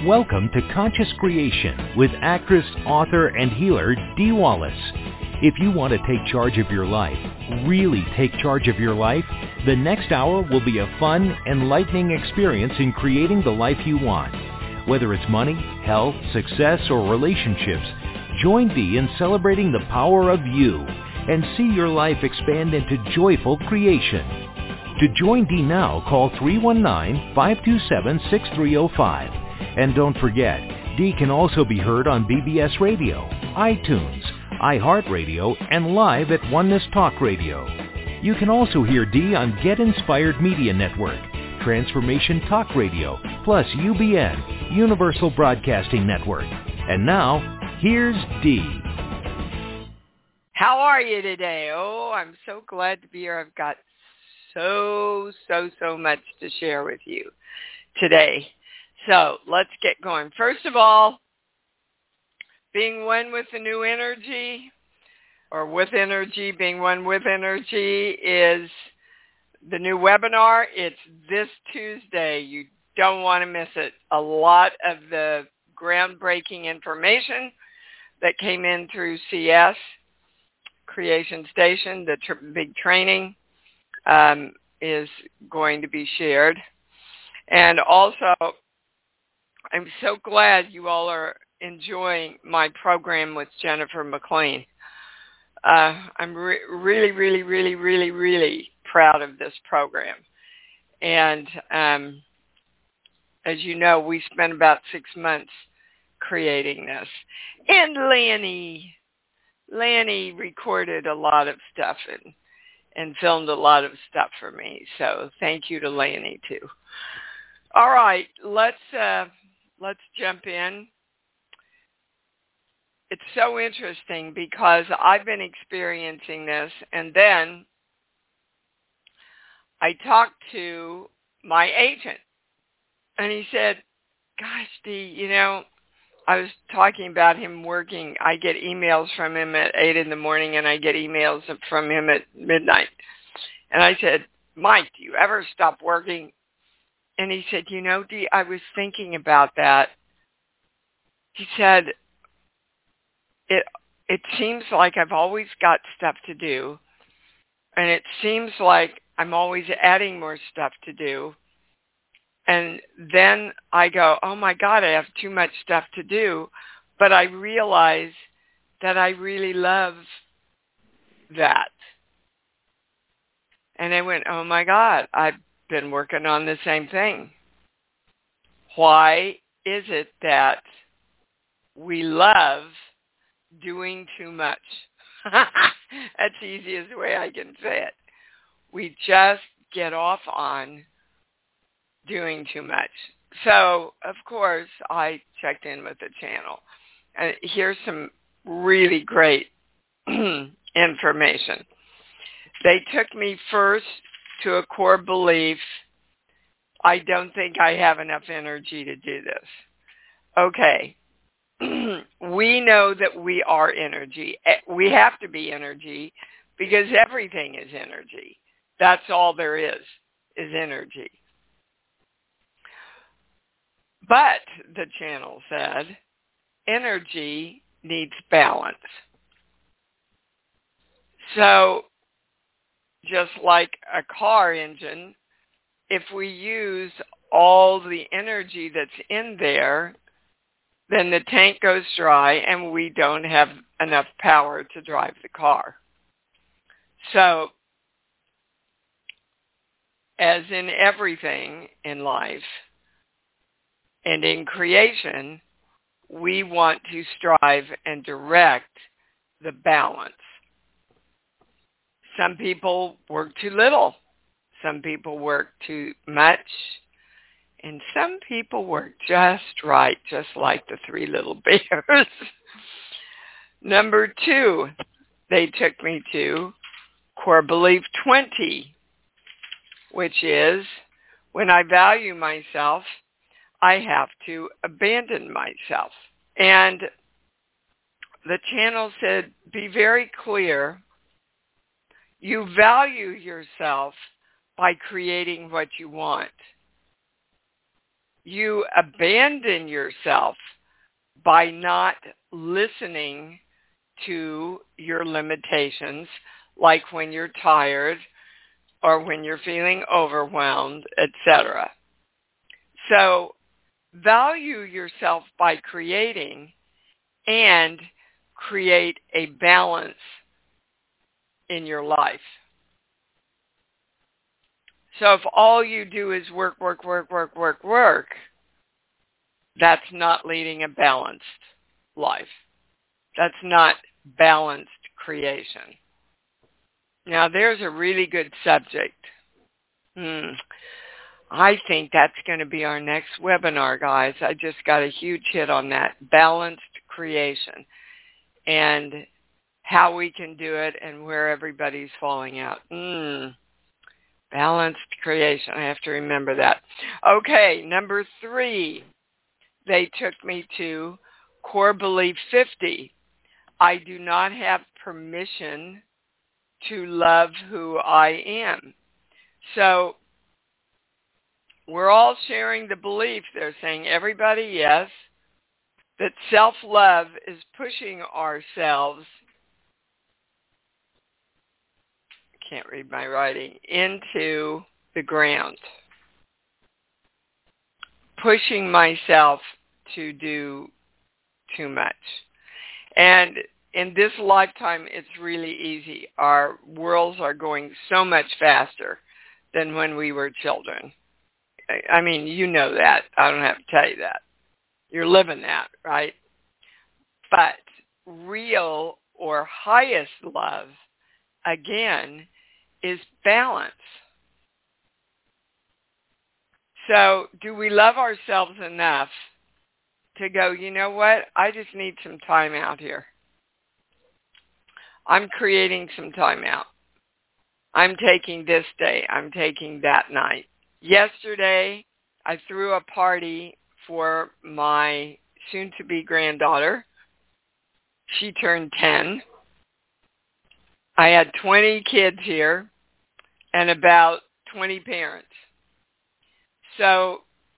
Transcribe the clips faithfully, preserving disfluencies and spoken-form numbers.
Welcome to Conscious Creation with actress, author, and healer Dee Wallace. If you want to take charge of your life, really take charge of your life, the next hour will be a fun, enlightening experience in creating the life you want. Whether it's money, health, success, or relationships, join Dee in celebrating the power of you and see your life expand into joyful creation. To join Dee now, call three one nine, five two seven, six three zero five. And don't forget, Dee can also be heard on B B S Radio, iTunes, iHeartRadio, and live at Oneness Talk Radio. You can also hear Dee on Get Inspired Media Network, Transformation Talk Radio, plus U B N, Universal Broadcasting Network. And now, here's Dee. How are you today? Oh, I'm so glad to be here. I've got so, so, so much to share with you today. So let's get going. First of all, being one with the new energy, or with energy, being one with energy is the new webinar. It's this Tuesday. You don't want to miss it. A lot of the groundbreaking information that came in through C S, Creation Station, the tr- big training, um, is going to be shared. And also, I'm so glad you all are enjoying my program with Jennifer McLean. Uh, I'm re- really, really, really, really, really proud of this program. And um, as you know, we spent about six months creating this. And Lanny, Lanny recorded a lot of stuff and, and filmed a lot of stuff for me. So thank you to Lanny, too. All right, let's... Uh, Let's jump in. It's so interesting because I've been experiencing this, and then I talked to my agent, and he said, gosh, Dee, you know, I was talking about him working. I get emails from him at eight in the morning, and I get emails from him at midnight. And I said, Mike, do you ever stop working? And he said, you know, Dee, I was thinking about that. He said, it it seems like I've always got stuff to do, and it seems like I'm always adding more stuff to do. And then I go, oh, my God, I have too much stuff to do. But I realize that I really love that. And I went, oh, my God, I've been working on the same thing. Why is it that we love doing too much? That's the easiest way I can say it. We just get off on doing too much. So, of course, I checked in with the channel. And here's some really great information. They took me first to a core belief. I don't think I have enough energy to do this. Okay. We know that we are energy. We have to be energy because everything is energy. That's all there is, is energy. But, the channel said, energy needs balance. So, just like a car engine, if we use all the energy that's in there, then the tank goes dry and we don't have enough power to drive the car. So, as in everything in life and in creation, we want to strive and direct the balance. Some people work too little. Some people work too much. And some people work just right, just like the three little bears. Number two, they took me to Core Belief twenty, which is, when I value myself, I have to abandon myself. And the channel said, be very clear. You value yourself by creating what you want. you abandon yourself by not listening to your limitations, like when you're tired or when you're feeling overwhelmed, et cetera. So value yourself by creating and create a balance in your life. So if all you do is work, work, work, work, work, work, that's not leading a balanced life. That's not balanced creation. Now, there's a really good subject. Hmm. I think that's going to be our next webinar, guys. I just got a huge hit on that, balanced creation, and how we can do it and where everybody's falling out. Hmm. Balanced creation. I have to remember that. Okay, number three. They took me to Core Belief fifty. I do not have permission to love who I am. So we're all sharing the belief. They're saying, everybody, yes, that self-love is pushing ourselves, can't read my writing, into the ground. Pushing myself to do too much. And in this lifetime, it's really easy. Our worlds are going so much faster than when we were children. I mean, you know that. I don't have to tell you that. You're living that, right? But real or highest love, again, is balance. So do we love ourselves enough to go, you know what, I just need some time out here. I'm creating some time out. I'm taking this day. I'm taking that night. Yesterday, I threw a party for my soon-to-be granddaughter. She turned ten. I had twenty kids here and about twenty parents. So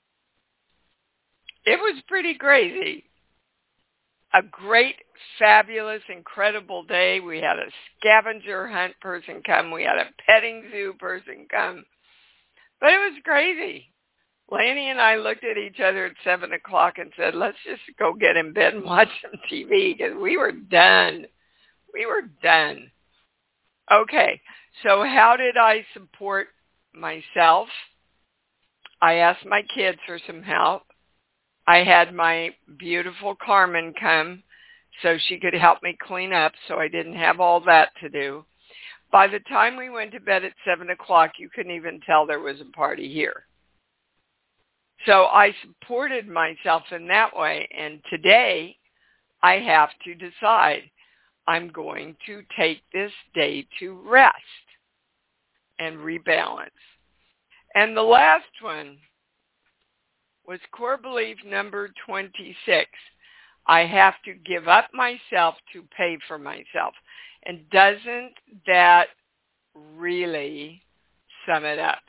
it was pretty crazy. A great, fabulous, incredible day. We had a scavenger hunt person come. We had a petting zoo person come. But it was crazy. Lanny and I looked at each other at seven o'clock and said, let's just go get in bed and watch some T V because we were done. We were done. Okay, so how did I support myself? I asked my kids for some help. I had my beautiful Carmen come so she could help me clean up, so I didn't have all that to do. By the time we went to bed at seven o'clock, you couldn't even tell there was a party here. So I supported myself in that way, and today I have to decide I'm going to take this day to rest and rebalance. And the last one was core belief number twenty-six. I have to give up myself to pay for myself. And doesn't that really sum it up?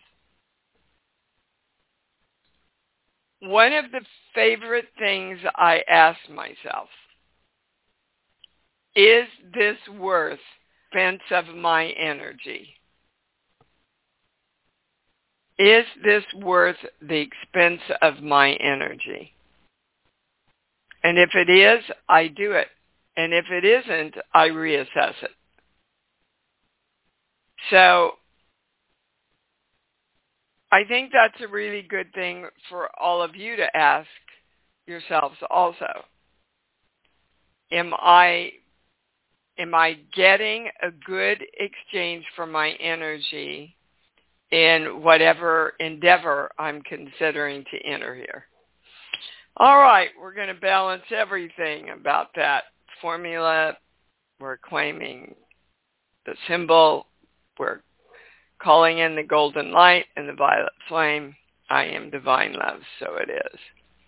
One of the favorite things I ask myself, is this worth the expense of my energy? Is this worth the expense of my energy? And if it is, I do it. And if it isn't, I reassess it. So I think that's a really good thing for all of you to ask yourselves also. Am I, am I getting a good exchange for my energy in whatever endeavor I'm considering to enter here? All right, we're going to balance everything about that formula. We're claiming the symbol. We're calling in the golden light and the violet flame. I am divine love, so it is.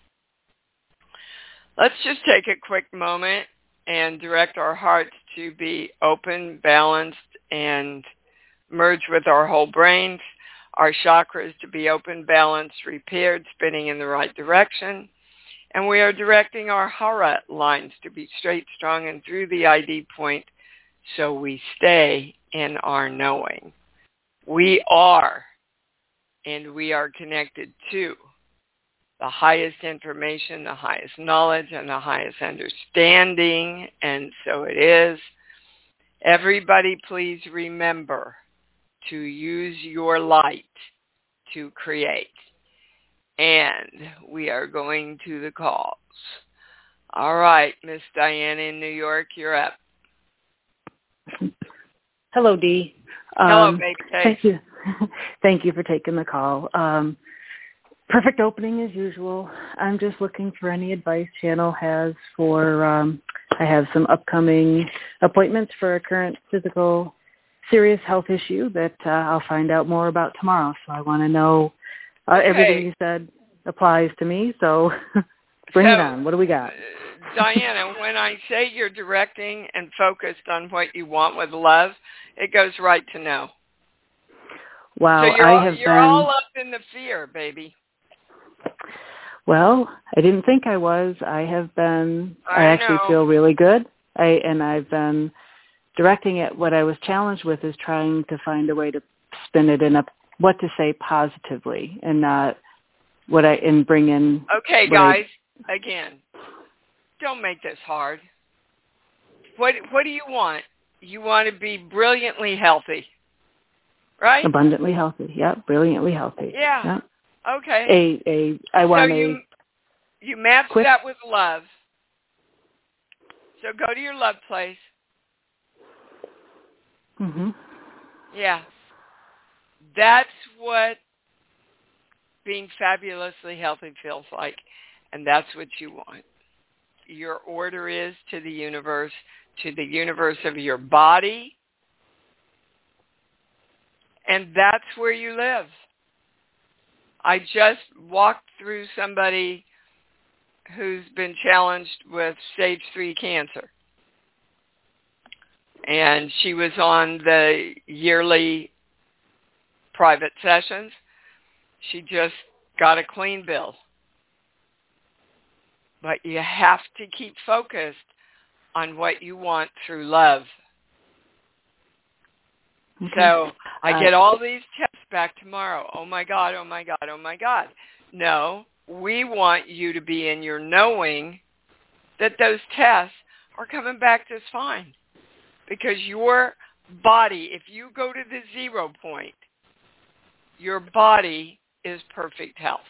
Let's just take a quick moment and direct our hearts to be open, balanced, and merge with our whole brains. our chakras to be open, balanced, repaired, spinning in the right direction. And we are directing our hara lines to be straight, strong, and through the I D point so we stay in our knowing. We are, and we are connected to the highest information, the highest knowledge, and the highest understanding, and so it is. Everybody, please remember to use your light to create. And we are going to the calls. All right, Miss Diana in New York, you're up. Hello, Dee. Hello, um, baby face. Thank you. Thank you for taking the call. Um, perfect opening as usual. I'm just looking for any advice Channel has for, um, I have some upcoming appointments for a current physical serious health issue that uh, I'll find out more about tomorrow. So I want to know, uh, okay. everything you said applies to me, so bring so, it on. What do we got? Diana, when I say you're directing and focused on what you want with love, it goes right to no. Wow, so you're, I have you're been... all up in the fear, baby. Well, I didn't think I was. I have been, I, I actually know. feel really good. I and I've been directing it. What I was challenged with is trying to find a way to spin it in a, what to say positively and not what I, and bring in. Okay, guys, I, again, don't make this hard. What, what do you want? You want to be brilliantly healthy, right? Abundantly healthy. Yeah, brilliantly healthy. Yeah. Yeah. Okay. A, a, I want so you, a... you match quick, that with love. So go to your love place. Mm-hmm. Yeah. That's what being fabulously healthy feels like, and that's what you want. Your order is to the universe, to the universe of your body, and that's where you live. I just walked through somebody who's been challenged with stage three cancer. And she was on the yearly private sessions. She just got a clean bill. But you have to keep focused on what you want through love. Okay. So I uh, get all these tests back tomorrow. Oh, my God, oh, my God, oh, my God. No, we want you to be in your knowing that those tests are coming back just fine. Because your body, if you go to the zero point, your body is perfect health.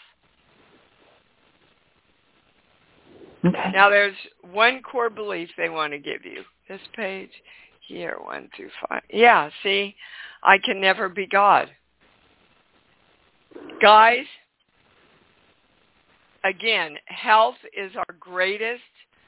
Okay. Now, there's one core belief they want to give you. This page here, one through five. Yeah, see, I can never be God. Guys, again, health is our greatest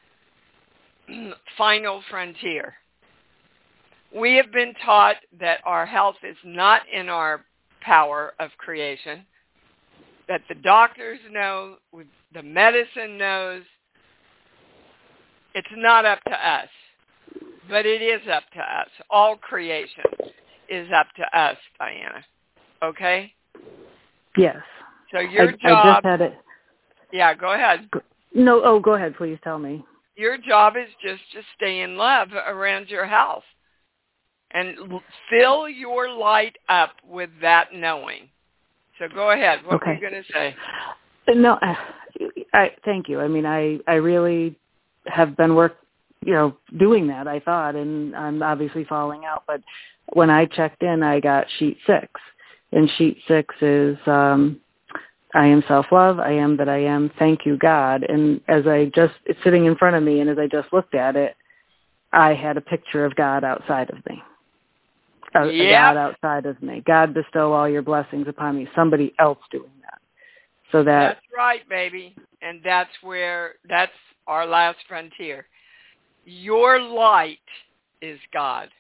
final frontier. We have been taught that our health is not in our power of creation, that the doctors know, the medicine knows. It's not up to us, but it is up to us. All creation is up to us, Diana. Okay? Yes. So your I, job... I just had it. Yeah, go ahead. No, oh, go ahead. Please tell me. Your job is just to stay in love around your health. And fill your light up with that knowing. So go ahead. What okay. were you going to say? No, I, I thank you. I mean, I, I really have been work, you know, doing that, I thought, and I'm obviously falling out. But when I checked in, I got sheet six. And sheet six is, um, I am self-love, I am that I am, thank you, God. And as I just, it's sitting in front of me, and as I just looked at it, I had a picture of God outside of me. A, yep. a God outside of me. God, bestow all your blessings upon me. Somebody else doing that. So that That's right, baby. And that's where, that's our last frontier. Your light is God.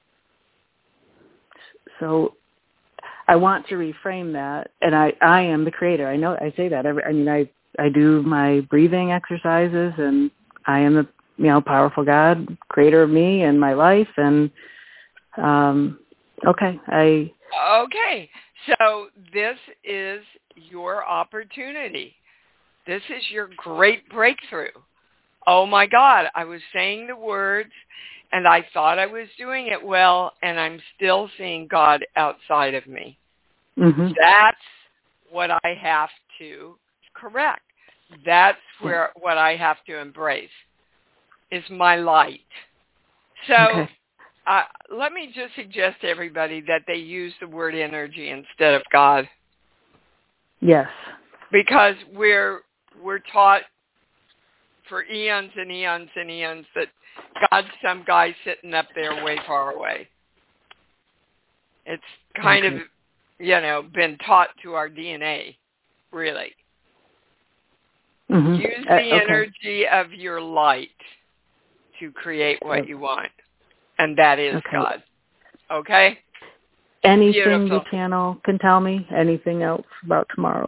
So I want to reframe that, and I, I am the creator. I know I say that. Every, I mean, I, I do my breathing exercises, and I am the, you know, powerful God, creator of me and my life, and um, okay, I Okay, so this is your opportunity. This is your great breakthrough. Oh my God, I was saying the words and I thought I was doing it well, and I'm still seeing God outside of me. Mm-hmm. That's what I have to correct. That's where what I have to embrace is my light. So okay. uh, let me just suggest to everybody that they use the word energy instead of God. Yes. Because we're we're taught for eons and eons and eons that God's some guy sitting up there way far away. It's kind okay. of, you know, been taught to our D N A, really. Mm-hmm. Use the uh, okay. energy of your light to create what you want, and that is okay. God. Okay? Anything Beautiful. the channel can tell me? Anything else about tomorrow?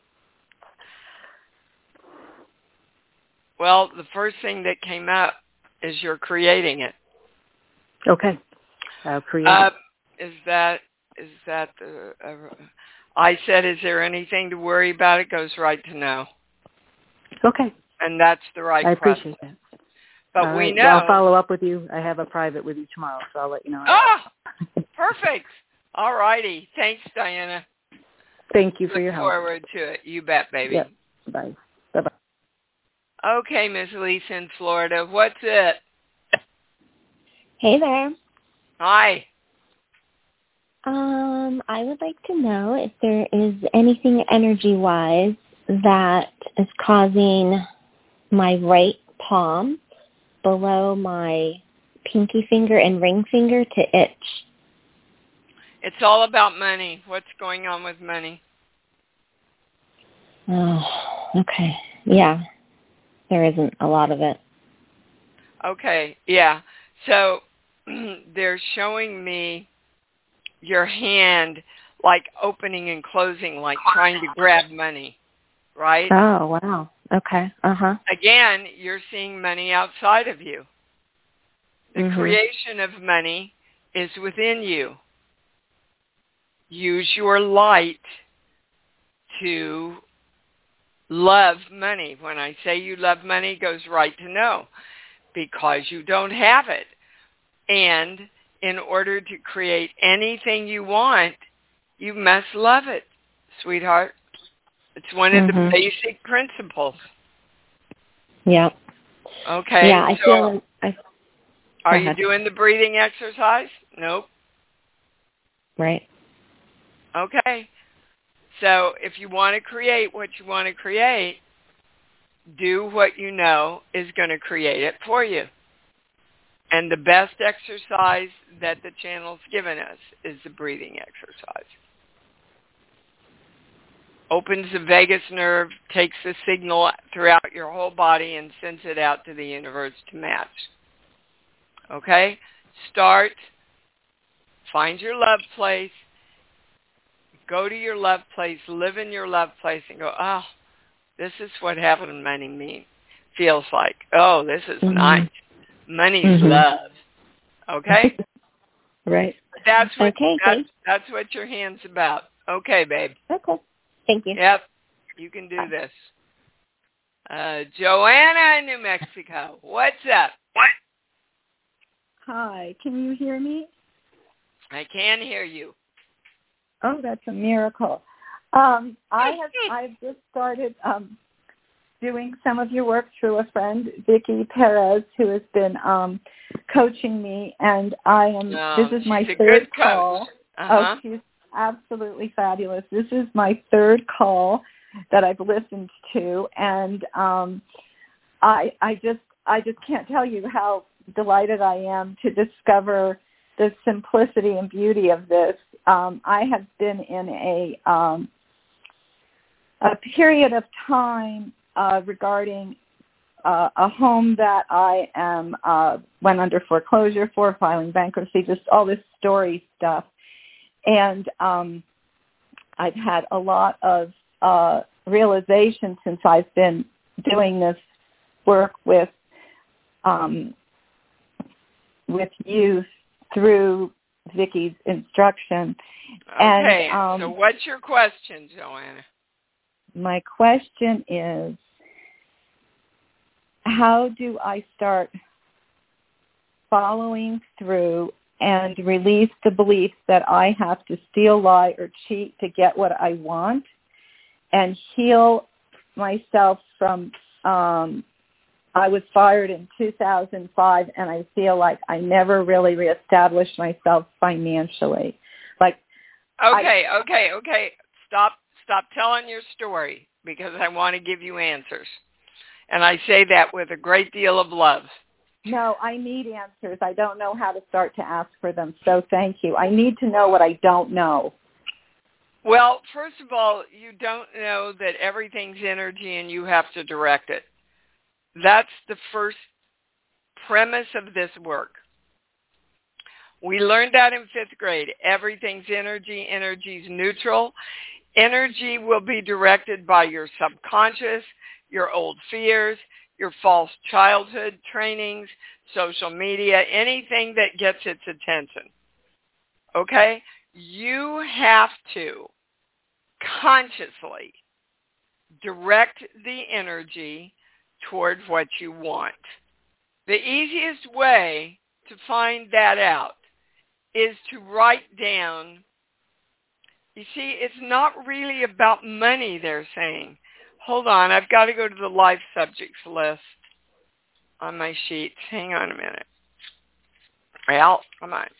Well, the first thing that came up is you're creating it. Okay. I'll create uh, it. Is that, is that the, uh, I said, is there anything to worry about? It goes right to no. Okay. And that's the right I appreciate process. that. But All we right. know. Well, I'll follow up with you. I have a private with you tomorrow, so I'll let you know. Ah, perfect. All righty. Thanks, Diana. Thank you for Look your help. Look forward to it. You bet, baby. Yep. Bye. Bye-bye. Okay, Miss Lisa in Florida. What's it? Hey there. Hi. Um, I would like to know if there is anything energy-wise that is causing my right palm below my pinky finger and ring finger to itch. It's all about money. What's going on with money? Oh, okay. Yeah. There isn't a lot of it. Okay, yeah. So they're showing me your hand like opening and closing, like trying to grab money, right? Oh, wow. Okay. Uh-huh. Again, you're seeing money outside of you. The mm-hmm. creation of money is within you. Use your light to love money. When I say you love money, it goes right to no, because you don't have it. And in order to create anything you want, you must love it, sweetheart. It's one of mm-hmm. the basic principles. Yeah. Okay. Yeah, I so feel. I, are you doing the breathing exercise? Nope. Right. Okay. So if you want to create what you want to create, do what you know is going to create it for you. And the best exercise that the channel's given us is the breathing exercise. Opens the vagus nerve, takes the signal throughout your whole body and sends it out to the universe to match. Okay? Start. Find your love place. Go to your love place. Live in your love place and go, oh, this is what having money mean, feels like. Oh, this is mm-hmm. nice. Money's mm-hmm. love. Okay? Right. That's what, okay, that's, that's what your hand's about. Okay, babe. Okay. Thank you. Yep. You can do this. Uh, Joanna in New Mexico. What's up? What? Hi. Can you hear me? I can hear you. Oh, that's a miracle. Um, I have I've just started um, doing some of your work through a friend, Vicki Perez, who has been um, coaching me, and I am. No, this is my she's a third good call. Uh-huh. Oh, she's absolutely fabulous. This is my third call that I've listened to, and um, I I just I just can't tell you how delighted I am to discover the simplicity and beauty of this. Um, I have been in a um, a period of time uh, regarding uh, a home that I am uh, went under foreclosure for, filing bankruptcy, just all this story stuff. And um, I've had a lot of uh, realization since I've been doing this work with um, with youth through Vicky's instruction. Okay, And, um, so what's your question, Joanna? My question is, how do I start following through and release the beliefs that I have to steal, lie, or cheat to get what I want, and heal myself from, um, I was fired in two thousand five, and I feel like I never really reestablished myself financially. Like, Okay, I, okay, okay. Stop, stop telling your story, because I want to give you answers. And I say that with a great deal of love. No, I need answers. I don't know how to start to ask for them, so thank you. I need to know what I don't know. Well, first of all, you don't know that everything's energy and you have to direct it. That's the first premise of this work. We learned that in fifth grade. Everything's energy. Energy's neutral. Energy will be directed by your subconscious, your old fears, your false childhood trainings, social media, anything that gets its attention. Okay? You have to consciously direct the energy toward what you want. The easiest way to find that out is to write down. You see, it's not really about money, they're saying. Hold on, I've got to go to the life subjects list on my sheets. Hang on a minute. Well, come on.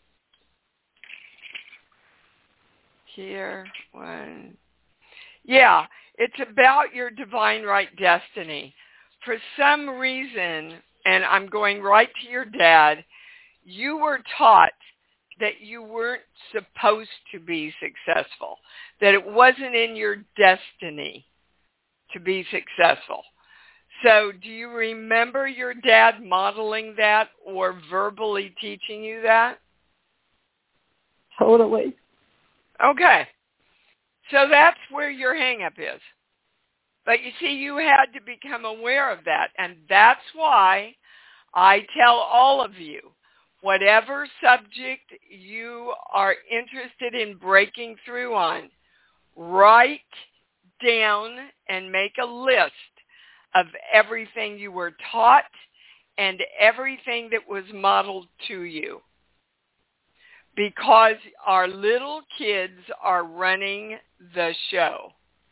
Here, one. Yeah, it's about your divine right destiny. For some reason, and I'm going right to your dad, you were taught that you weren't supposed to be successful, that it wasn't in your destiny to be successful. So do you remember your dad modeling that or verbally teaching you that? Totally. Okay. So that's where your hang-up is. But you see, you had to become aware of that. And that's why I tell all of you, whatever subject you are interested in breaking through on, write down and make a list of everything you were taught and everything that was modeled to you. Because our little kids are running the show.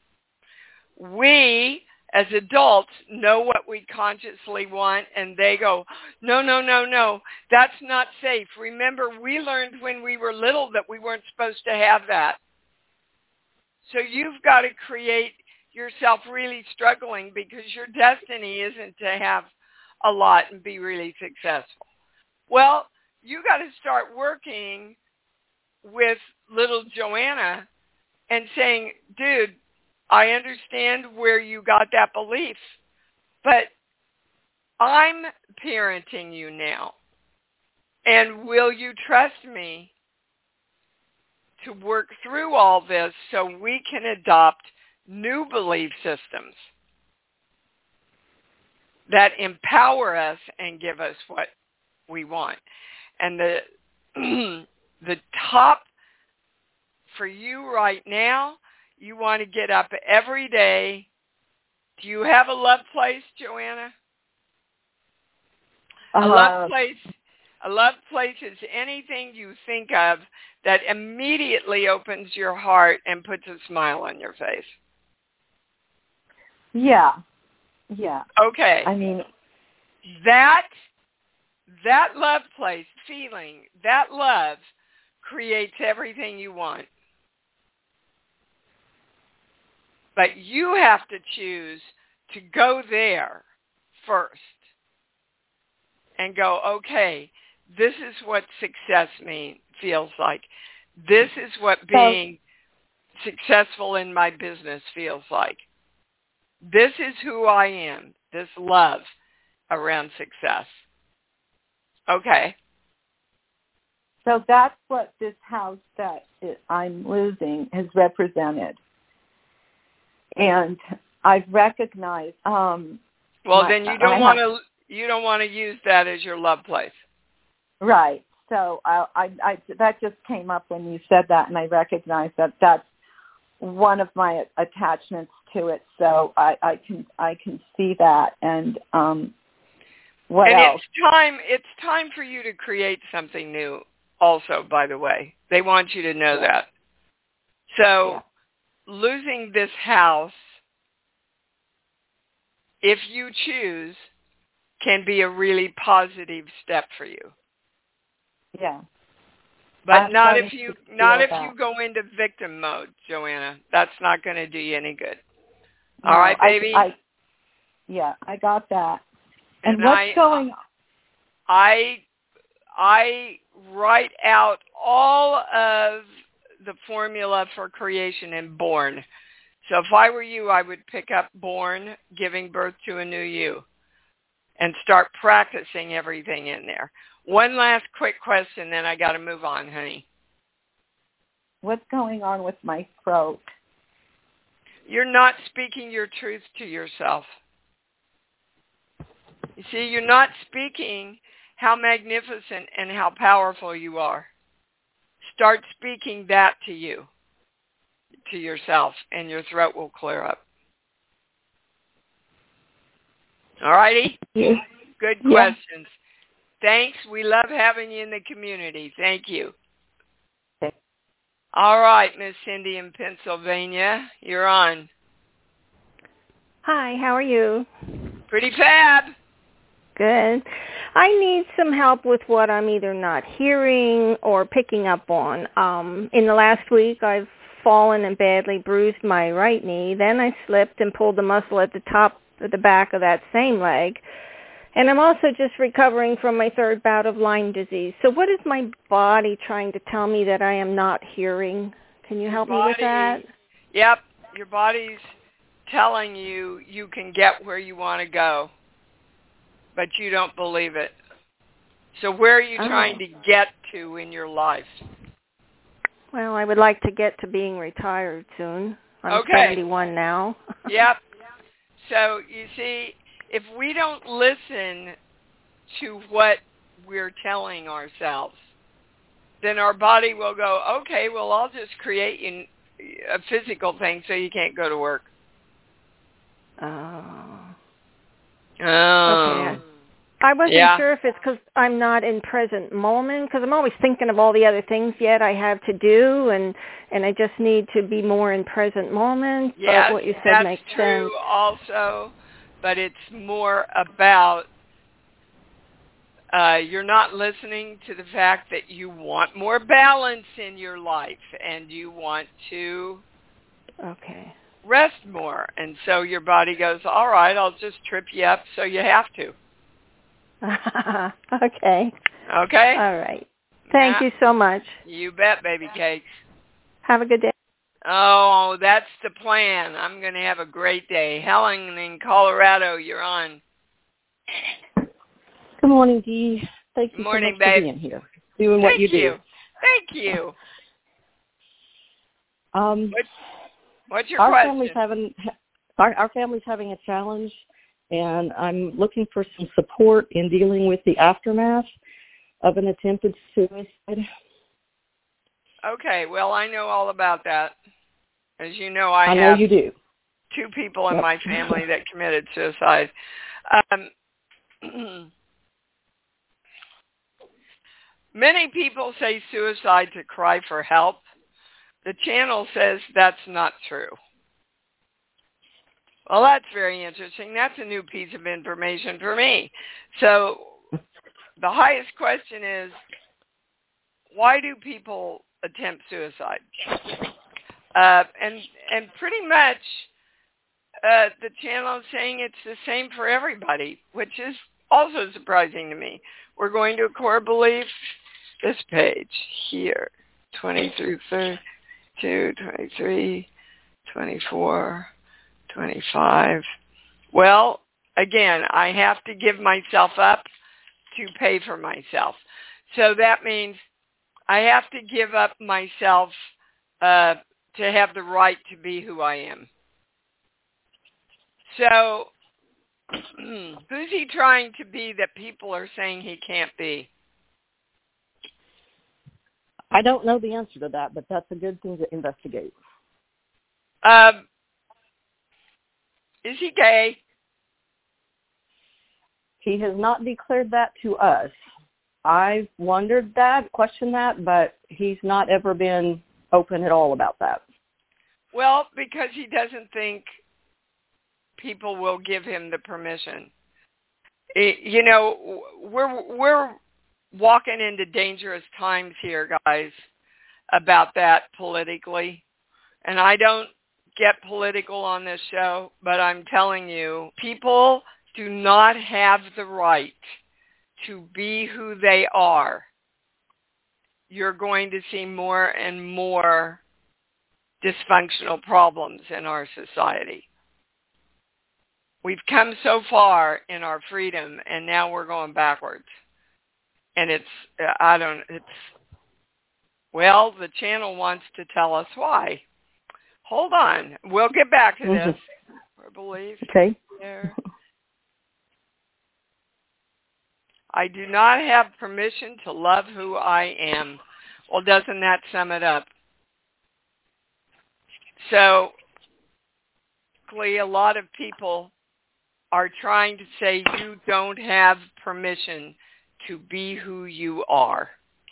We, as adults, know what we consciously want, and they go, no, no, no, no, that's not safe. Remember, we learned when we were little that we weren't supposed to have that. So you've got to create yourself really struggling because your destiny isn't to have a lot and be really successful. Well, you got to start working with little Joanna and saying, dude, I understand where you got that belief, but I'm parenting you now. And will you trust me to work through all this so we can adopt new belief systems that empower us and give us what we want? And the the top for you right now, you want to get up every day. Do you have a love place, Joanna? Uh, a love place. A love place is anything you think of that immediately opens your heart and puts a smile on your face. Yeah. Yeah. Okay. I mean, that that love place feeling, that love creates everything you want. But you have to choose to go there first and go, okay, this is what success mean, feels like. This is what being so, successful in my business feels like. This is who I am, this love around success. Okay. So that's what this house that I'm losing has represented. And I've recognized. Um, well, my, then you don't want to. You don't want to use that as your love place. Right. so I, I, I, that just came up when you said that, and I recognized that that's one of my attachments to it. So I, I can I can see that. And um, what and else? it's time. It's time for you to create something new. Also, by the way, they want you to know Yeah. that. So, Yeah. losing this house, if you choose, can be a really positive step for you. Yeah. But I'm not starting if you to not feel if that. you go into victim mode, Joanna. That's not going to do you any good. No, All right, baby. I, I, yeah, I got that. And, And what's I, going on? I I write out all of the formula for creation in Born. So if I were you, I would pick up Born, giving birth to a new you, and start practicing everything in there. One last quick question, then I got to move on, honey. What's going on with my throat? You're not speaking your truth to yourself. You see, you're not speaking how magnificent and how powerful you are. Start speaking that to you, to yourself, and your throat will clear up. All righty? Yeah. Good Yeah. questions. Thanks. We love having you in the community. Thank you. Okay. All right, Miss Cindy in Pennsylvania, you're on. Hi, how are you? Pretty fab. Good. I need some help with what I'm either not hearing or picking up on. Um, in the last week, I've fallen and badly bruised my right knee. Then I slipped and pulled the muscle at the top of the back of that same leg. And I'm also just recovering from my third bout of Lyme disease. So what is my body trying to tell me that I am not hearing? Can you help me with that? Yep. Your body's telling you you can get where you want to go, but you don't believe it. So where are you Oh. trying to get to in your life? Well, I would like to get to being retired soon. I'm Okay. seventy-one now. Yep. So you see, if we don't listen to what we're telling ourselves, then our body will go, okay, well, I'll just create you a physical thing so you can't go to work. Oh. Oh. Okay. I wasn't Yeah. sure if it's because I'm not in present moment, because I'm always thinking of all the other things yet I have to do, and and I just need to be more in present moment. Yes, but what you said that's makes true sense. also, but it's more about uh, you're not listening to the fact that you want more balance in your life and you want to Okay. rest more. And so your body goes, all right, I'll just trip you up so you have to. Okay. Okay? All right. Thank Yeah. you so much. You bet, baby cakes. Have a good day. Oh, that's the plan. I'm going to have a great day. Helen in Colorado, you're on. Good morning, Dee. Thank you Good morning, so much babe. for being here, doing what Thank you do. you. Thank you. Um, What, what's your our question? family's having our, our family's having a challenge, and I'm looking for some support in dealing with the aftermath of an attempted suicide. Okay, well, I know all about that. As you know, I, I know have you do. two people in Yep. my family that committed suicide. Um, many people say suicide to cry for help. The channel says that's not true. Well, that's very interesting. That's a new piece of information for me. So the highest question is, why do people attempt suicide? Uh, and and pretty much uh, the channel is saying it's the same for everybody, which is also surprising to me. We're going to a core belief, this page here, twenty through thirty-two, twenty-three, twenty-four, twenty-five. Well, again, I have to give myself up to pay for myself. So that means I have to give up myself uh, to have the right to be who I am. So who's he trying to be that people are saying he can't be? I don't know the answer to that, but that's a good thing to investigate. Um, is he gay? He has not declared that to us. I've wondered that, questioned that, but he's not ever been open at all about that. Well, because he doesn't think people will give him the permission. It, you know, we're we're walking into dangerous times here, guys, about that politically. And I don't get political on this show, but I'm telling you, people do not have the right to be who they are. You're going to see more and more dysfunctional problems in our society. We've come so far in our freedom, and now we're going backwards. And it's, I don't, it's, well, the channel wants to tell us why. Hold on. We'll get back to this. I believe. Okay. There. I do not have permission to love who I am. Well, doesn't that sum it up? So, a lot of people are trying to say you don't have permission to be who you are.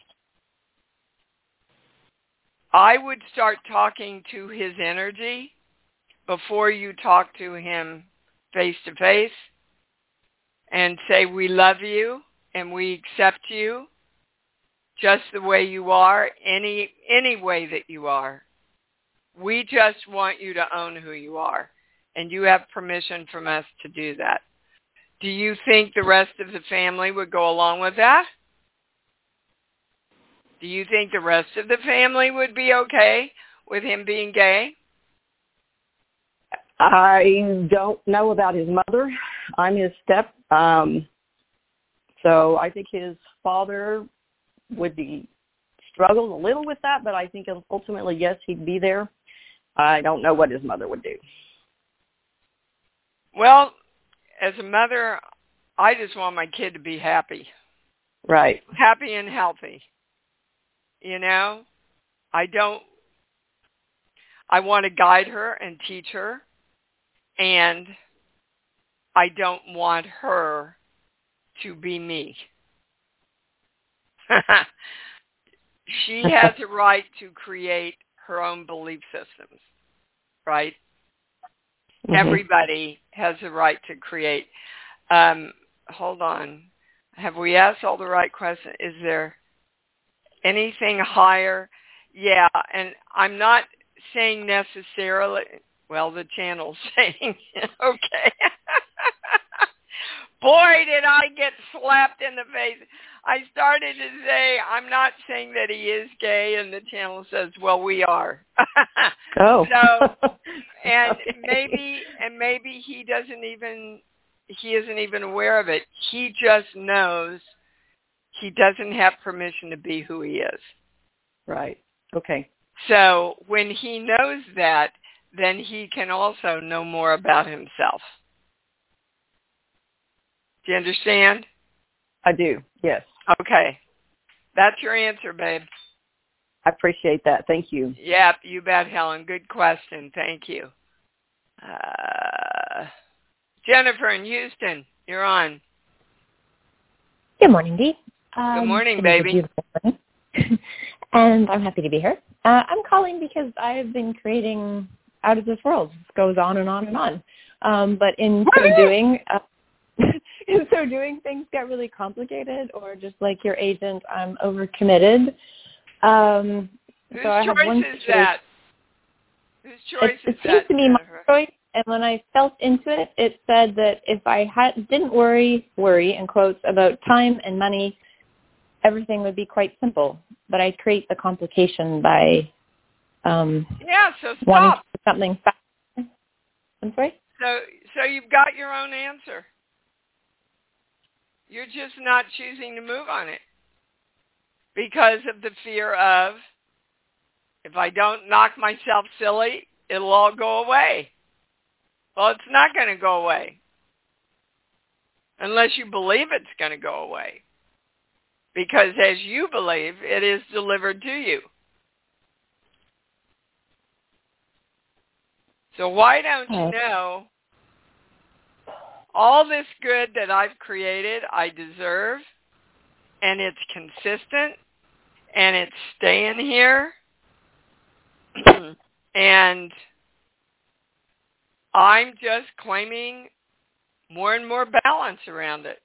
I would start talking to his energy before you talk to him face to face and say, we love you and we accept you just the way you are, any any way that you are. We just want you to own who you are, and you have permission from us to do that. Do you think the rest of the family would go along with that? Do you think the rest of the family would be okay with him being gay? I don't know about his mother. I'm his step. Um, so I think his father would be struggled a little with that, but I think ultimately, yes, he'd be there. I don't know what his mother would do. Well, as a mother, I just want my kid to be happy. Right. Happy and healthy. You know, I don't, I want to guide her and teach her, and I don't want her to be me. She has a right to create her own belief systems, right? Mm-hmm. Everybody has a right to create. Um, hold on. Have we asked all the right questions? Is there anything higher? Yeah, and I'm not saying necessarily, well, the channel's saying, okay. Boy, did I get slapped in the face. I started to say, I'm not saying that he is gay, and the channel says, well, we are. Oh. So, and okay. maybe, and maybe he doesn't even, he isn't even aware of it. He just knows he doesn't have permission to be who he is. Right. Okay. So when he knows that, then he can also know more about himself. Do you understand? I do, yes. Okay. That's your answer, babe. I appreciate that. Thank you. Yep, you bet, Helen. Good question. Thank you. Uh, Jennifer in Houston, you're on. Good morning, Dee. Um, Good morning, baby. And I'm happy to be here. Uh, I'm calling because I've been creating out of this world. It goes on and on and on. Um, but in so doing, uh, in so doing, things get really complicated, or just like your agent, I'm overcommitted. Um, Whose so I choice have one is choice. that? Whose choice it, is it that? It seems to be Jennifer? my choice. And when I felt into it, it said that if I had, didn't worry, worry, in quotes, about time and money, everything would be quite simple. But I create the complication by um, yeah, so stop. wanting to do something fast. I'm sorry? So, so you've got your own answer. You're just not choosing to move on it because of the fear of, if I don't knock myself silly, it'll all go away. Well, it's not going to go away unless you believe it's going to go away. because as you believe, it is delivered to you. So why don't you know all this good that I've created, I deserve, and it's consistent, and it's staying here, and I'm just claiming more and more balance around it.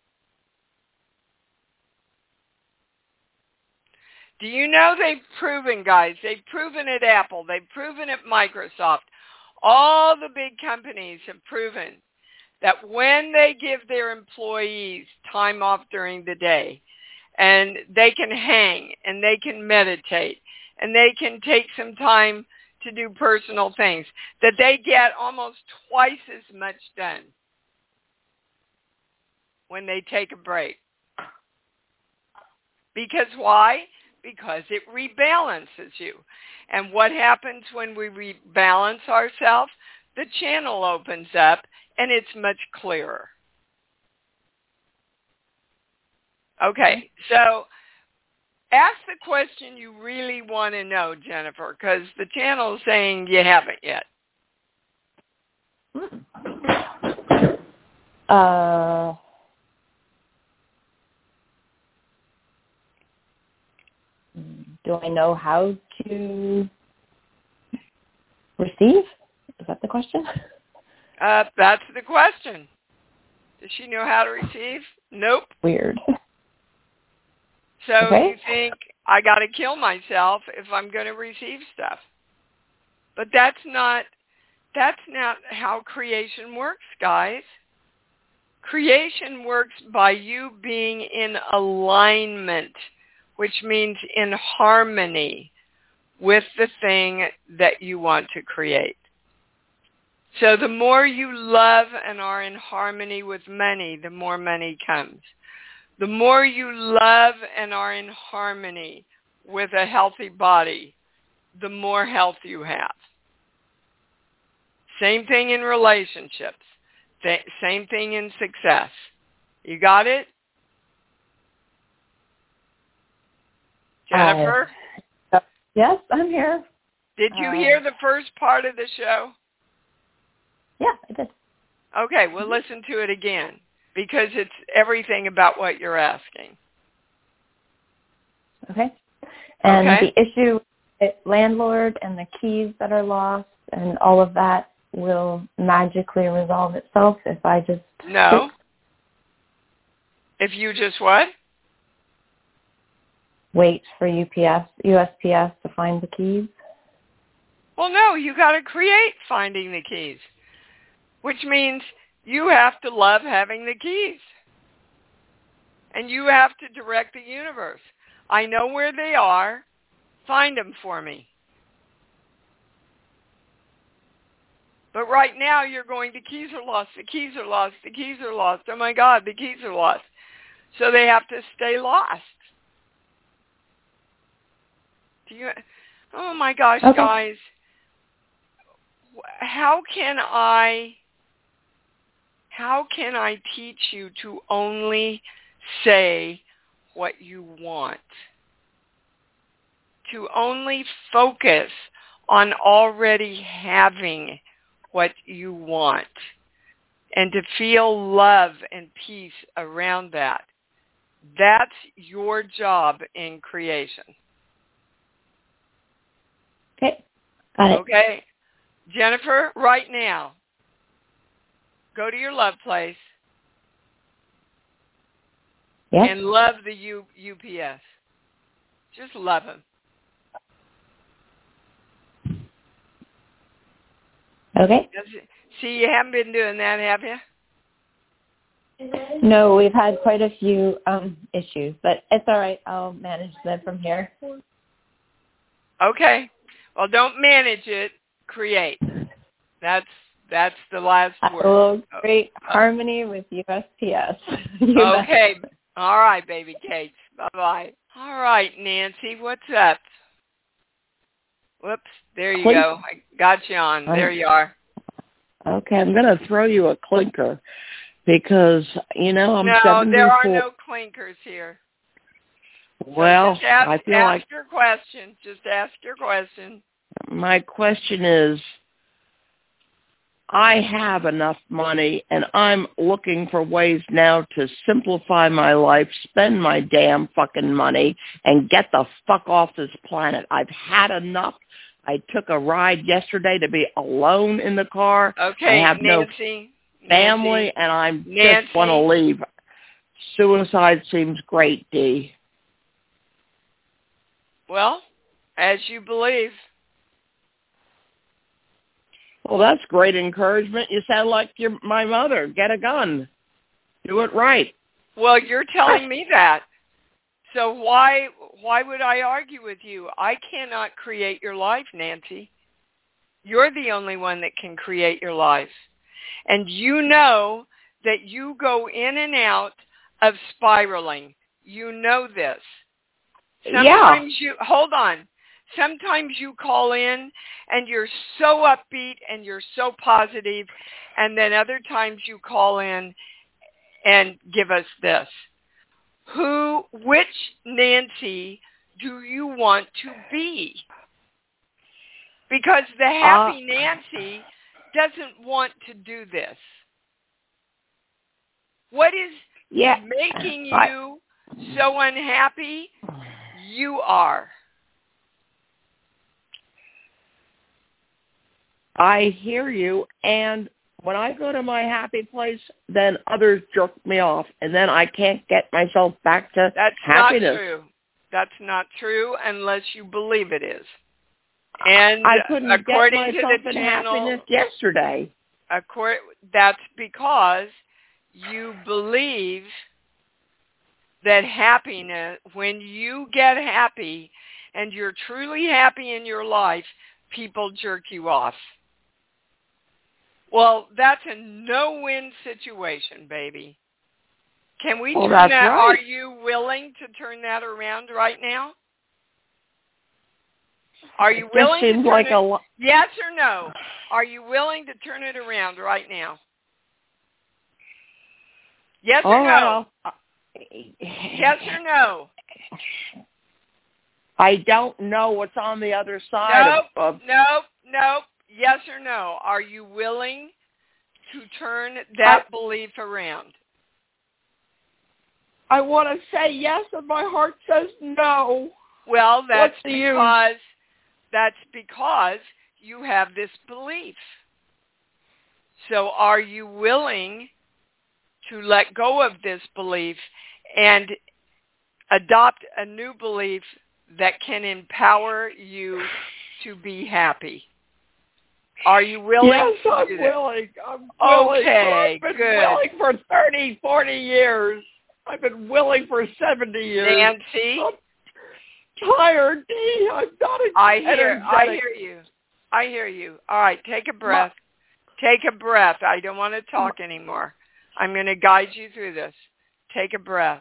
Do you know they've proven, guys, they've proven at Apple, they've proven at Microsoft, all the big companies have proven that when they give their employees time off during the day, and they can hang, and they can meditate, and they can take some time to do personal things, that they get almost twice as much done when they take a break. Because why? Because it rebalances you. And what happens when we rebalance ourselves? The channel opens up, and it's much clearer. Okay, so ask the question you really want to know, Jennifer, because the channel is saying you haven't yet. Uh, do I know how to receive? Is that the question? Uh, that's the question. Does she know how to receive? Nope. Weird. So okay. You think, I got to kill myself if I'm going to receive stuff. But that's not, that's not how creation works, guys. Creation works by you being in alignment, which means in harmony with the thing that you want to create. So the more you love and are in harmony with money, the more money comes. The more you love and are in harmony with a healthy body, the more health you have. Same thing in relationships. Same thing in success. You got it? Jennifer? Uh, yes, I'm here. Did you uh, hear the first part of the show? Yeah, I did. Okay, well, listen to it again, because it's everything about what you're asking. Okay. And okay. the issue with landlord and the keys that are lost and all of that will magically resolve itself if I just... No. If you just what? Wait for U P S, U S P S to find the keys? Well, no, you got to create finding the keys, which means you have to love having the keys. And you have to direct the universe. I know where they are. Find them for me. But right now you're going, the keys are lost, the keys are lost, the keys are lost. Oh, my God, the keys are lost. So they have to stay lost. Do you? Oh, my gosh, okay. guys. How can I... How can I teach you to only say what you want? To only focus on already having what you want and to feel love and peace around that. That's your job in creation. Okay, got it. Okay. Jennifer, right now, go to your love place yes. and love the U, UPS. Just love him. Okay. See, you haven't been doing that, have you? No, we've had quite a few um, issues, but it's all right. I'll manage them from here. Okay. Well, don't manage it. Create. That's that's the last word. I will create oh. harmony with U S P S. Okay. All right, baby Kate. Bye-bye. All right, Nancy, what's up? Whoops. There you Clink. go. I got you on. There you are. Okay, I'm going to throw you a clinker because, you know, I'm no, seventy-four. there are no clinkers here. Well, so just ask, I feel ask like your question. Just ask your question. my question is, I have enough money, and I'm looking for ways now to simplify my life, spend my damn fucking money, and get the fuck off this planet. I've had enough. I took a ride yesterday to be alone in the car. Okay, I have Nancy. no family, Nancy, and I Nancy. just want to leave. Suicide seems great, Dee. Well, as you believe. Well, that's great encouragement. You sound like you're my mother. Get a gun. Do it right. Well, you're telling me that. So why why would I argue with you? I cannot create your life, Nancy. You're the only one that can create your life. And you know that you go in and out of spiraling. You know this. Sometimes yeah. you, hold on. Sometimes you call in and you're so upbeat and you're so positive, and then other times you call in and give us this. Who, which Nancy do you want to be? Because the happy uh, Nancy doesn't want to do this. What is yeah. making I, you so unhappy? You are. I hear you, and when I go to my happy place, then others jerk me off, and then I can't get myself back to That's happiness. That's not true. That's not true unless you believe it is. And I couldn't according get myself to the in channel, happiness yesterday. Accord, that's because you believe that happiness, when you get happy and you're truly happy in your life, people jerk you off. Well, that's a no-win situation, baby. Can we well, turn that's that? Right. Are you willing to turn that around right now? Are you it willing just seems to turn like it? A lo- yes or no? Are you willing to turn it around right now? Yes or All no? right, I'll, yes or no? I don't know what's on the other side nope, of, of... Nope, nope. Yes or no? Are you willing to turn that I, belief around? I want to say yes, and my heart says no. Well, that's What's the because use? that's because you have this belief. So are you willing to let go of this belief and adopt a new belief that can empower you to be happy? Are you willing? Yes, to I'm do willing. I'm willing. Okay, I've been good. willing for thirty, forty years. I've been willing for seventy years. Nancy? I'm tired, Dee. I'm not I hear, energetic. I hear you. I hear you. All right, take a breath. My, take a breath. I don't want to talk my, anymore. I'm going to guide you through this. Take a breath.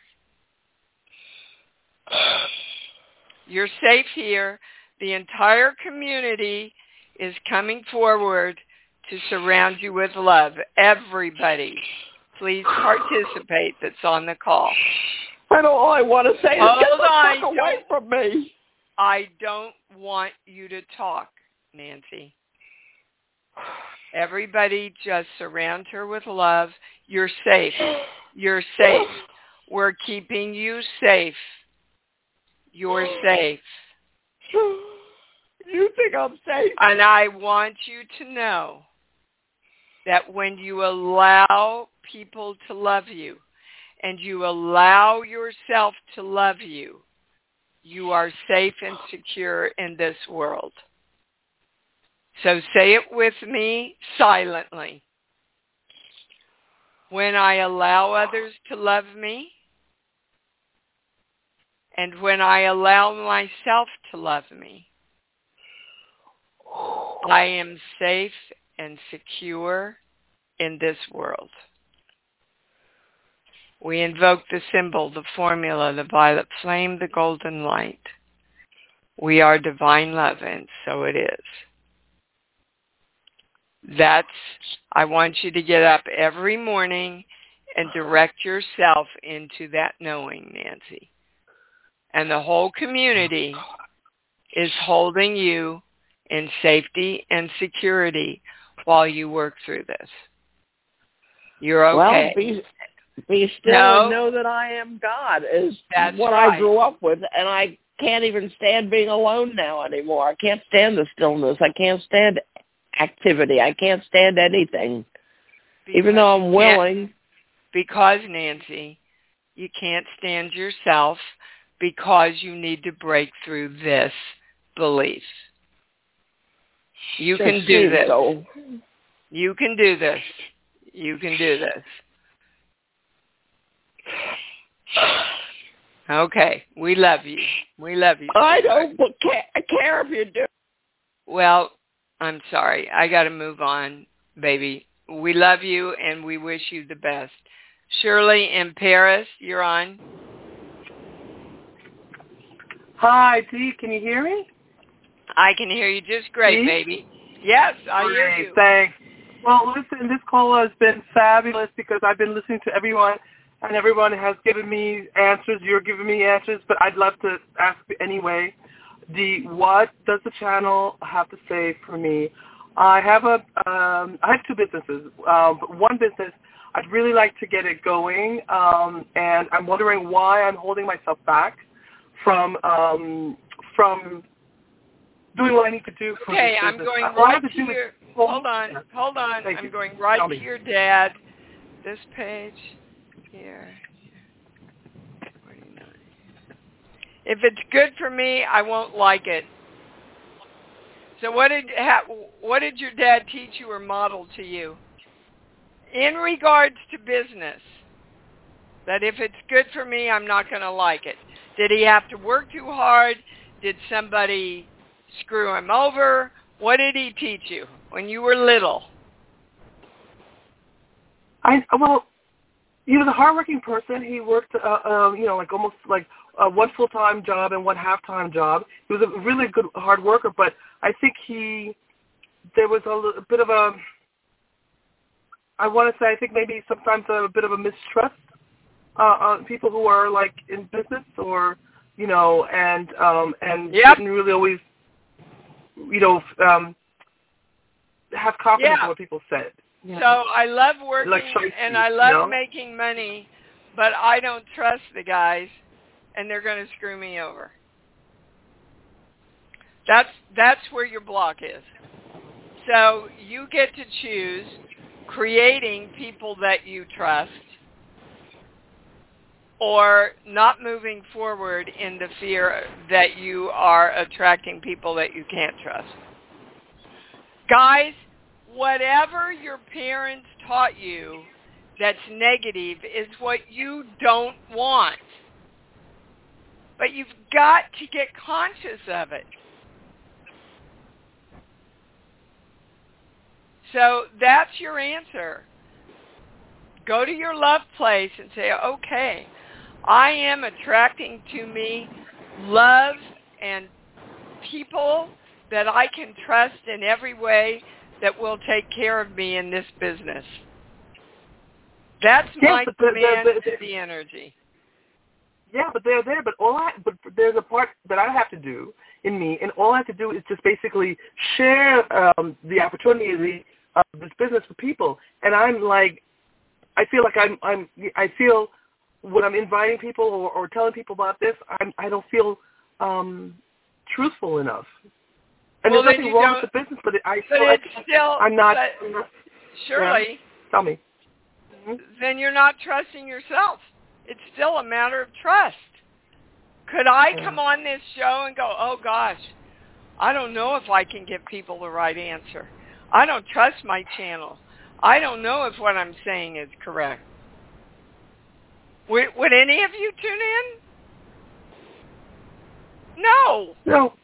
You're safe here. The entire community is coming forward to surround you with love. Everybody, please participate that's on the call. I know all I want to say is Hold get the on, fuck away from me. I don't want you to talk, Nancy. Everybody just surround her with love. You're safe. You're safe. We're keeping you safe. You're safe. You think I'm safe? And I want you to know that when you allow people to love you and you allow yourself to love you, you are safe and secure in this world. So say it with me silently. When I allow others to love me, and when I allow myself to love me, I am safe and secure in this world. We invoke the symbol, the formula, the violet flame, the golden light. We are divine love, and so it is. That's, I want you to get up every morning and direct yourself into that knowing, Nancy. and the whole community is holding you in safety and security while you work through this. You're okay. Well, be, be still no, and know that I am God is that's what right. I grew up with, and I can't even stand being alone now anymore. I can't stand the stillness. I can't stand activity. I can't stand anything, because even though I'm willing. Because, Nancy, you can't stand yourself because you need to break through this belief. You Just can do this. So. You can do this. You can do this. Okay. We love you. We love you. I don't care if you do. Well, I'm sorry. I got to move on, baby. We love you, and we wish you the best. Shirley in Paris, you're on. Hi, Dee. Can you hear me? I can hear you just great, Dee? baby. Yes, I great, hear you. Thanks. Well, listen, this call has been fabulous because I've been listening to everyone, and everyone has given me answers. You're giving me answers, but I'd love to ask anyway. Dee, what does the channel have to say for me? I have a, um, I have two businesses. Um, one business, I'd really like to get it going, um, and I'm wondering why I'm holding myself back from um, from doing what I need to do for okay, this I'm business. going I right to to do your, it. Well, hold on, hold on. Thank I'm you. going right Tell to me. your dad. This page here. forty-nine. If it's good for me, I won't like it. So what did ha, what did your dad teach you or model to you? In regards to business, that if it's good for me, I'm not going to like it. Did he have to work too hard? Did somebody screw him over? What did he teach you when you were little? I well, he was a hardworking person. He worked, uh, uh, you know, like almost like uh, one full-time job and one half-time job. He was a really good hard worker, but I think he there was a, little, a bit of a. I want to say I think maybe sometimes a bit of a mistrust uh, on people who are like in business or you know and um, and yep. didn't really always you know um, have confidence yeah. in what people said. Yeah. So I love working like and I love you know? making money, but I don't trust the guys, and they're going to screw me over. That's that's where your block is. So you get to choose creating people that you trust or not moving forward in the fear that you are attracting people that you can't trust. Guys, whatever your parents taught you that's negative is what you don't want. But you've got to get conscious of it. So that's your answer. Go to your love place and say, okay, I am attracting to me love and people that I can trust in every way that will take care of me in this business. That's yeah, my but the, command the, the, to the energy. Yeah, but they're there. But all I, but there's a part that I have to do in me, and all I have to do is just basically share um, the opportunity of this business with people. And I'm like, I feel like I'm, I'm, I feel when I'm inviting people or, or telling people about this, I'm, I don't feel um, truthful enough. And well, there's nothing wrong with the business, but I but feel it's like still, I'm not. but, Shirley, yeah, tell me. Mm-hmm. Then you're not trusting yourself. It's still a matter of trust. Could I yeah. come on this show and go, oh, gosh, I don't know if I can give people the right answer. I don't trust my channel. I don't know if what I'm saying is correct. Would, would any of you tune in? No. No.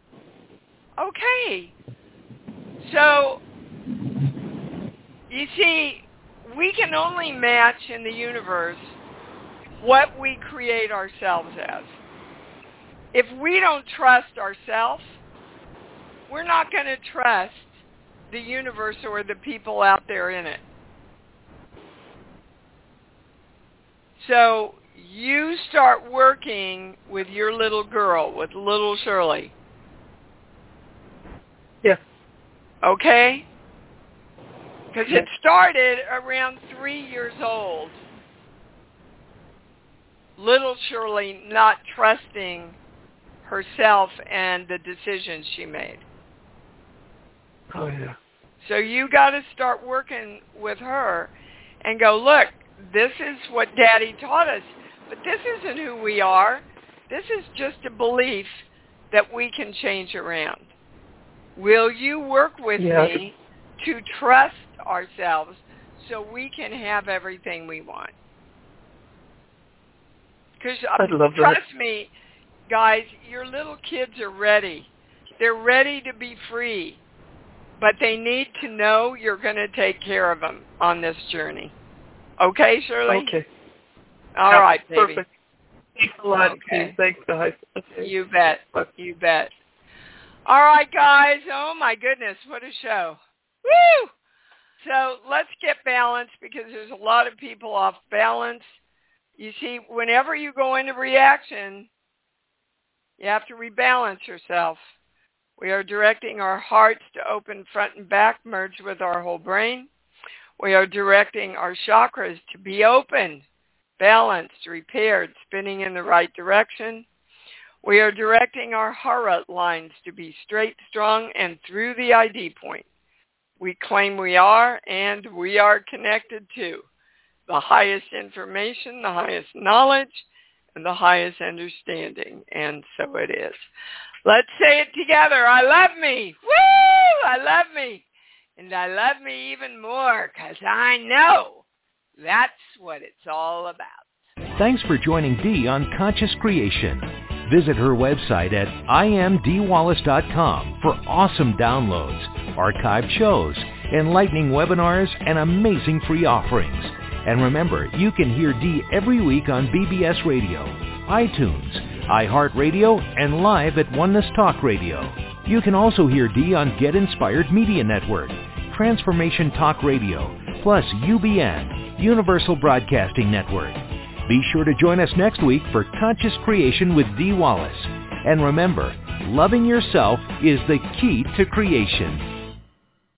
Okay. So, you see, we can only match in the universe what we create ourselves as. If we don't trust ourselves, we're not going to trust the universe or the people out there in it. So you start working with your little girl, with little Shirley. Yes. Okay? Because it started around three years old. Little Shirley not trusting herself and the decisions she made. Oh, yeah. So you got to start working with her and go, look, this is what Daddy taught us, but this isn't who we are. This is just a belief that we can change around. Will you work with yeah. me to trust ourselves so we can have everything we want? Because um, trust that. me, guys, your little kids are ready. They're ready to be free. But they need to know you're going to take care of them on this journey. Okay, Shirley? Okay. All yeah, right, baby. Perfect. Thanks a lot. Okay. Thanks, guys. Okay. You bet. You bet. All right, guys. Oh, my goodness. What a show. Woo! So let's get balanced because there's a lot of people off balance. You see, whenever you go into reaction, you have to rebalance yourself. We are directing our hearts to open front and back, merge with our whole brain. We are directing our chakras to be open, balanced, repaired, spinning in the right direction. We are directing our hara lines to be straight, strong, and through the I D point. We claim we are, and we are connected to the highest information, the highest knowledge, and the highest understanding. And so it is. Let's say it together. I love me. Woo! I love me. And I love me even more because I know that's what it's all about. Thanks for joining Dee on Conscious Creation. Visit her website at I am dee wallace dot com for awesome downloads, archived shows, enlightening webinars, and amazing free offerings. And remember, you can hear Dee every week on B B S Radio, iTunes, iHeartRadio, and live at Oneness Talk Radio. You can also hear Dee on Get Inspired Media Network, Transformation Talk Radio, plus U B N, Universal Broadcasting Network. Be sure to join us next week for Conscious Creation with Dee Wallace. And remember, loving yourself is the key to creation.